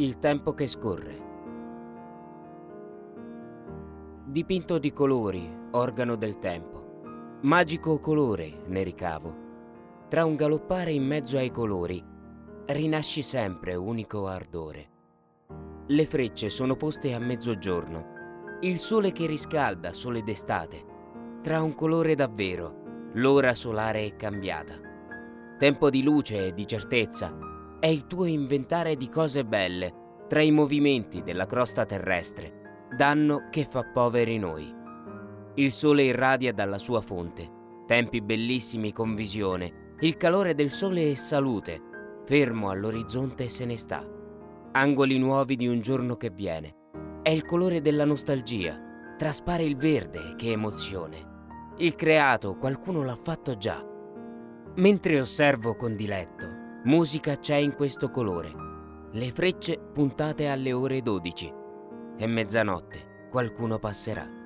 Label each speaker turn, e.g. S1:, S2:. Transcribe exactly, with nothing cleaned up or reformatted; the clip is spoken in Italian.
S1: Il tempo che scorre. Dipinto di colori, organo del tempo. Magico colore ne ricavo. Tra un galoppare in mezzo ai colori, rinasci sempre unico ardore. Le frecce sono poste a mezzogiorno. Il sole che riscalda, sole d'estate. Tra un colore davvero, l'ora solare è cambiata. Tempo di luce e di certezza. È il tuo inventare di cose belle, tra i movimenti della crosta terrestre, danno che fa poveri noi. Il sole irradia dalla sua fonte, tempi bellissimi con visione, il calore del sole è salute, fermo all'orizzonte se ne sta. Angoli nuovi di un giorno che viene, è il colore della nostalgia, traspare il verde, che emozione. Il creato qualcuno l'ha fatto già. Mentre osservo con diletto, musica c'è in questo colore, le frecce puntate alle ore dodici. È mezzanotte, qualcuno passerà.